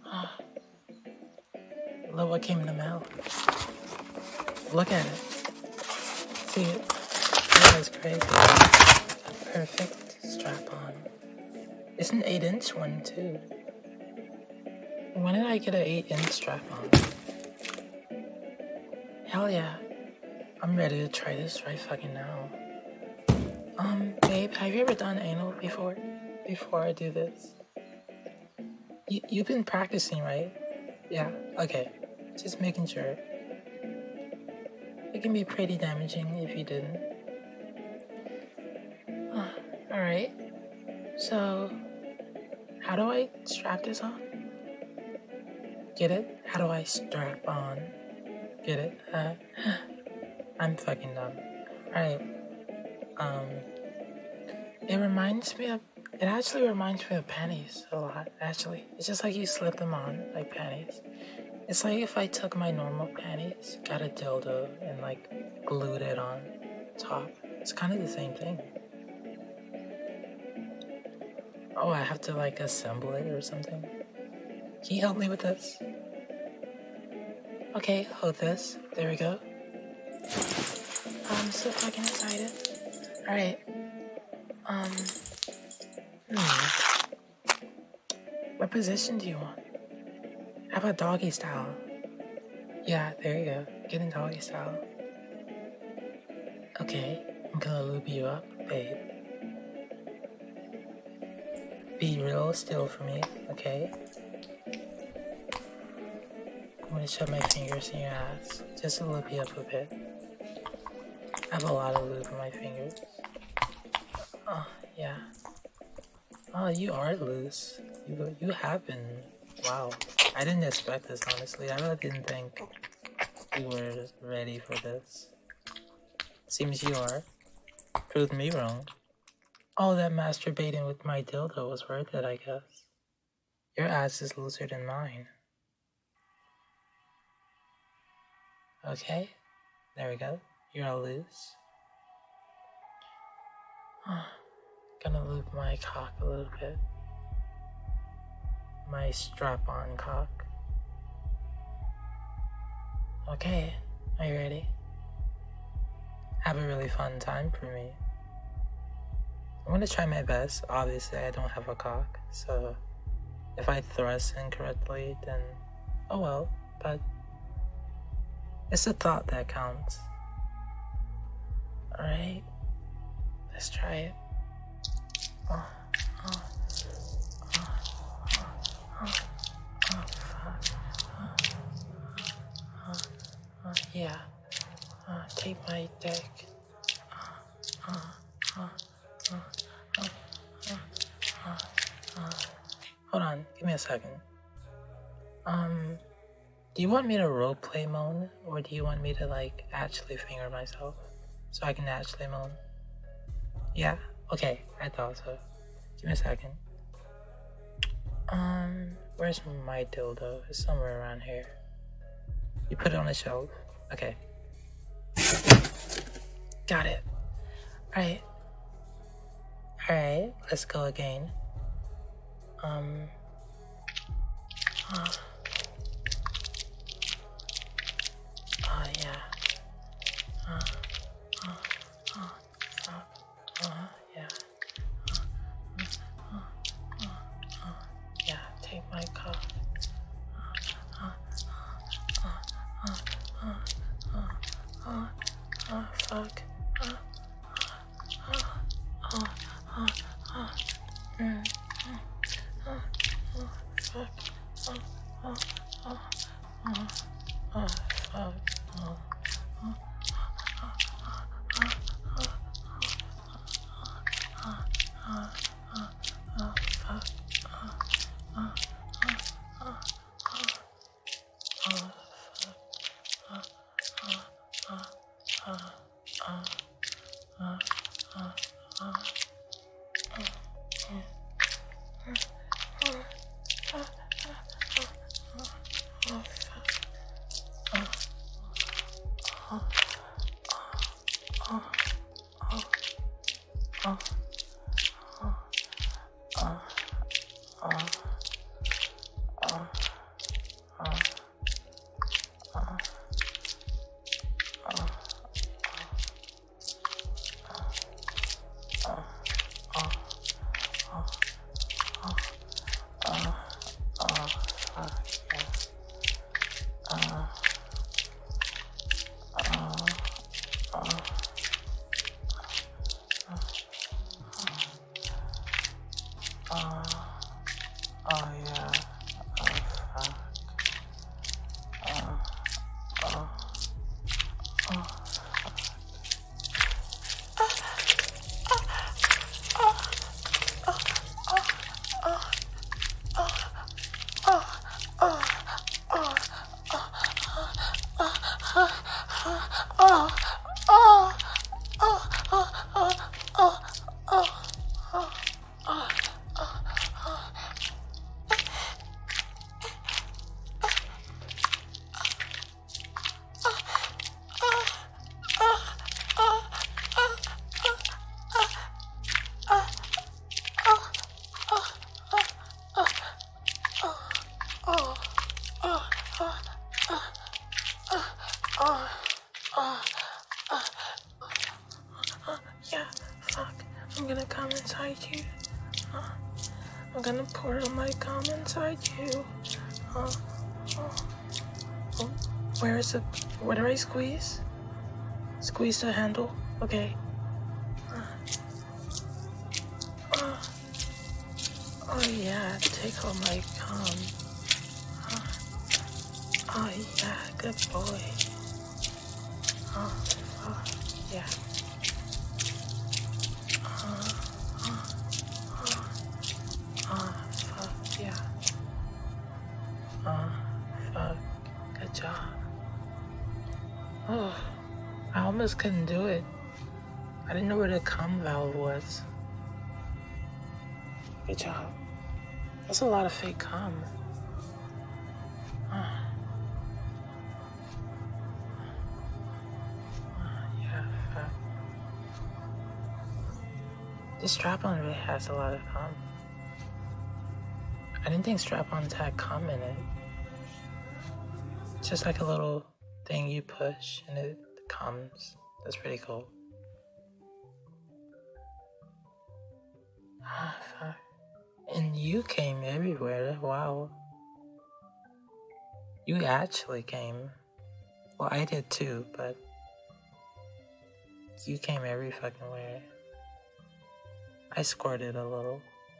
Look what came in the mail. Look at it. See it? That is crazy. A perfect strap-on. It's an 8-inch one too. When did I get an 8-inch strap-on? Hell yeah. I'm ready to try this right fucking now. Babe, have you ever done anal before? Before I do this? You've been practicing, right? Yeah, okay. Just making sure. It can be pretty damaging if you didn't. Alright. So, how do I strap this on? Get it? How do I strap on? Get it? I'm fucking dumb. Alright. It actually reminds me of panties a lot, actually. It's just like you slip them on, like panties. It's like if I took my normal panties, got a dildo, and like glued it on top. It's kind of the same thing. Oh, I have to like assemble it or something. Can you help me with this? Okay, hold this. There we go. I'm so fucking excited. Alright. What position do you want? How about doggy style? Yeah, there you go. Get in doggy style. Okay, I'm gonna lube you up, babe. Be real still for me, okay? I'm gonna shove my fingers in your ass, just to lube you up a bit. I have a lot of lube in my fingers. Oh, yeah. Oh, you are loose. You have been. Wow. I didn't expect this, honestly. I really didn't think you were ready for this. Seems you are. Proved me wrong. All that masturbating with my dildo was worth it, I guess. Your ass is looser than mine. Okay. There we go. You're all loose. Gonna lube my cock a little bit. My strap-on cock. Okay, are you ready? Have a really fun time for me. I'm gonna try my best. Obviously, I don't have a cock, so if I thrust incorrectly, then oh well, but it's the thought that counts. Alright, let's try it. Yeah. Take my dick. Hold on, give me a second. Do you want me to roleplay moan, or do you want me to like actually finger myself so I can actually moan? Yeah? Okay, I thought so. Give me a second. Where's my dildo? It's somewhere around here. You put it on the shelf? Okay. Got it. Alright. Alright, let's go again. Yeah. Yeah. Yeah, take my cup. Fuck. Oh yeah. Oh fuck. Oh. Oh. Yeah, fuck. I'm gonna come inside you. I'm gonna portal my come inside you. Uh, oh. Where is it? Where do I squeeze? Squeeze the handle. Okay. Oh yeah, take all my cum. Oh yeah, good boy. Oh yeah. Fuck yeah. Fuck. Good job. Oh, I almost couldn't do it. I didn't know where the cum valve was. Good job. That's a lot of fake cum. Yeah, fuck. This strap-on really has a lot of cum. I didn't think strap-ons had cum in it. It's just like a little thing you push and it comes. That's pretty cool. Fuck. And you came everywhere. Wow. You actually came. Well, I did too, but you came every fucking way. I squirted a little.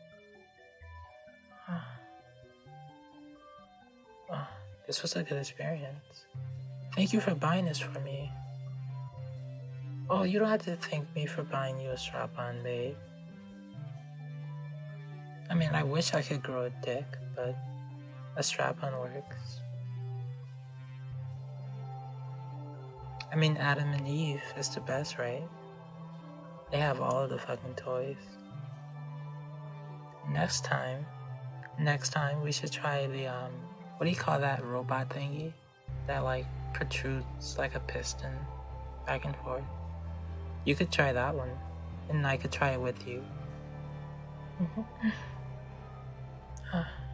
This was a good experience. Thank you for buying this for me. Oh, you don't have to thank me for buying you a strap-on, babe. I mean, I wish I could grow a dick, but a strap-on works. I mean, Adam and Eve is the best, right? They have all of the fucking toys. Next time we should try the, what do you call that robot thingy? That, like, protrudes like a piston back and forth. You could try that one, and I could try it with you.